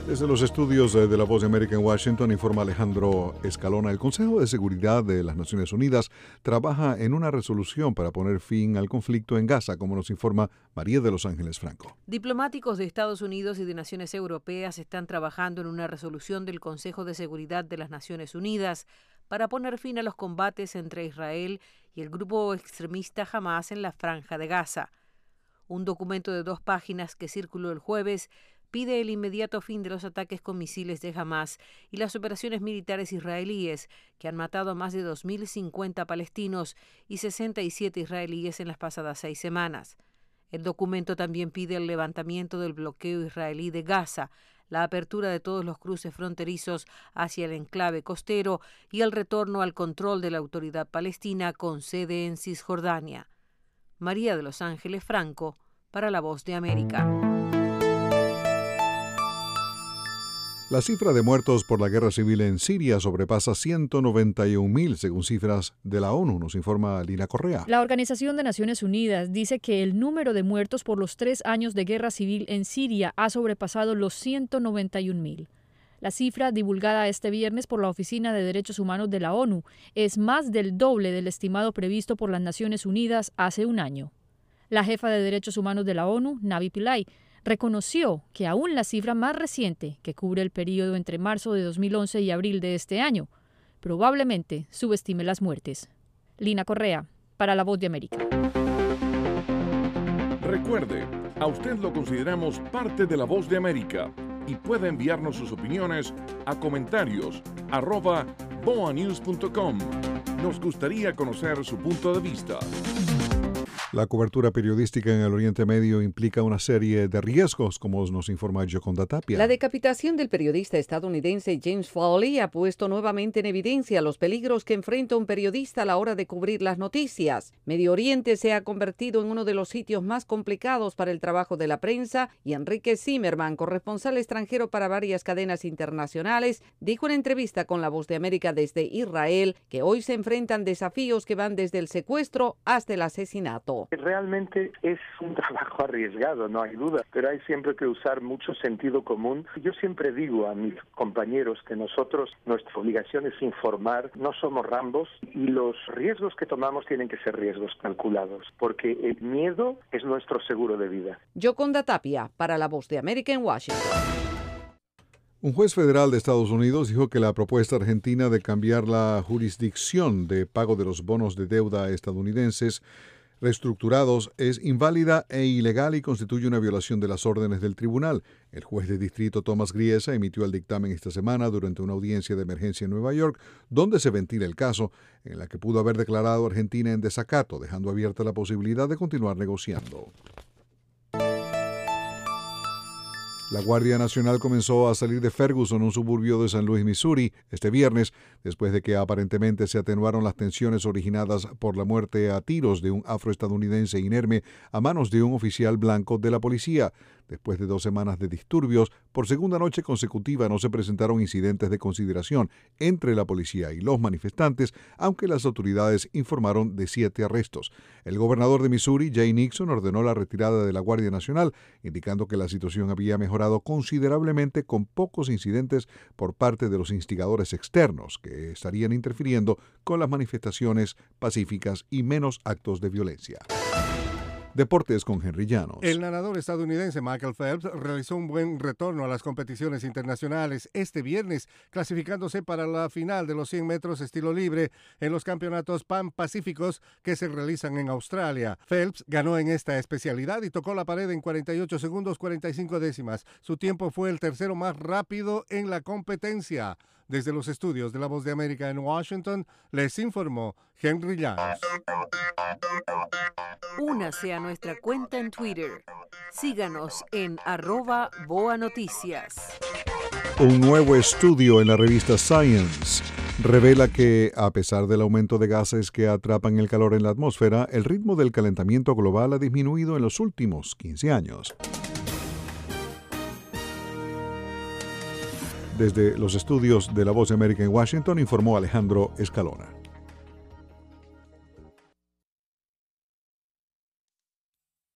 Desde los estudios de La Voz de América en Washington, informa Alejandro Escalona. El Consejo de Seguridad de las Naciones Unidas trabaja en una resolución para poner fin al conflicto en Gaza, como nos informa María de Los Ángeles Franco. Diplomáticos de Estados Unidos y de naciones europeas están trabajando en una resolución del Consejo de Seguridad de las Naciones Unidas para poner fin a los combates entre Israel y el grupo extremista Hamás en la Franja de Gaza. Un documento de 2 páginas que circuló el jueves pide el inmediato fin de los ataques con misiles de Hamás y las operaciones militares israelíes que han matado a más de 2.050 palestinos y 67 israelíes en las pasadas 6 semanas. El documento también pide el levantamiento del bloqueo israelí de Gaza, la apertura de todos los cruces fronterizos hacia el enclave costero y el retorno al control de la autoridad palestina con sede en Cisjordania. María de Los Ángeles Franco, para La Voz de América. La cifra de muertos por la guerra civil en Siria sobrepasa 191.000, según cifras de la ONU, nos informa Lina Correa. La Organización de Naciones Unidas dice que el número de muertos por los 3 años de guerra civil en Siria ha sobrepasado los 191.000. La cifra, divulgada este viernes por la Oficina de Derechos Humanos de la ONU, es más del doble del estimado previsto por las Naciones Unidas hace un año. La jefa de Derechos Humanos de la ONU, Navi Pillay, reconoció que aún la cifra más reciente, que cubre el periodo entre marzo de 2011 y abril de este año, probablemente subestime las muertes. Lina Correa, para La Voz de América. Recuerde, a usted lo consideramos parte de La Voz de América y puede enviarnos sus opiniones a comentarios@boanews.com. Nos gustaría conocer su punto de vista. La cobertura periodística en el Oriente Medio implica una serie de riesgos, como nos informa Yoconda Tapia. La decapitación del periodista estadounidense James Foley ha puesto nuevamente en evidencia los peligros que enfrenta un periodista a la hora de cubrir las noticias. Medio Oriente se ha convertido en uno de los sitios más complicados para el trabajo de la prensa y Enrique Zimmerman, corresponsal extranjero para varias cadenas internacionales, dijo en entrevista con La Voz de América desde Israel que hoy se enfrentan desafíos que van desde el secuestro hasta el asesinato. Realmente es un trabajo arriesgado, no hay duda, pero hay siempre que usar mucho sentido común. Yo siempre digo a mis compañeros que nosotros, nuestra obligación es informar, no somos Rambos y los riesgos que tomamos tienen que ser riesgos calculados, porque el miedo es nuestro seguro de vida. Yoconda Tapia, para La Voz de América en Washington. Un juez federal de Estados Unidos dijo que la propuesta argentina de cambiar la jurisdicción de pago de los bonos de deuda estadounidenses reestructurados es inválida e ilegal y constituye una violación de las órdenes del tribunal. El juez de distrito Thomas Griesa emitió el dictamen esta semana durante una audiencia de emergencia en Nueva York, donde se ventila el caso, en la que pudo haber declarado a Argentina en desacato, dejando abierta la posibilidad de continuar negociando. La Guardia Nacional comenzó a salir de Ferguson, un suburbio de San Luis, Missouri, este viernes, después de que aparentemente se atenuaron las tensiones originadas por la muerte a tiros de un afroestadounidense inerme a manos de un oficial blanco de la policía. Después de 2 semanas de disturbios, por segunda noche consecutiva no se presentaron incidentes de consideración entre la policía y los manifestantes, aunque las autoridades informaron de 7 arrestos. El gobernador de Missouri, Jay Nixon, ordenó la retirada de la Guardia Nacional, indicando que la situación había mejorado considerablemente con pocos incidentes por parte de los instigadores externos, que estarían interfiriendo con las manifestaciones pacíficas y menos actos de violencia. Deportes con Henry Llanos. El nadador estadounidense Michael Phelps realizó un buen retorno a las competiciones internacionales este viernes, clasificándose para la final de los 100 metros estilo libre en los campeonatos Pan-Pacíficos que se realizan en Australia. Phelps ganó en esta especialidad y tocó la pared en 48 segundos 45 décimas. Su tiempo fue el tercero más rápido en la competencia. Desde los estudios de La Voz de América en Washington, les informó Henry Llanos. Únase a nuestra cuenta en Twitter. Síganos en @BoaNoticias. Un nuevo estudio en la revista Science revela que, a pesar del aumento de gases que atrapan el calor en la atmósfera, el ritmo del calentamiento global ha disminuido en los últimos 15 años. Desde los estudios de La Voz de América en Washington, informó Alejandro Escalona.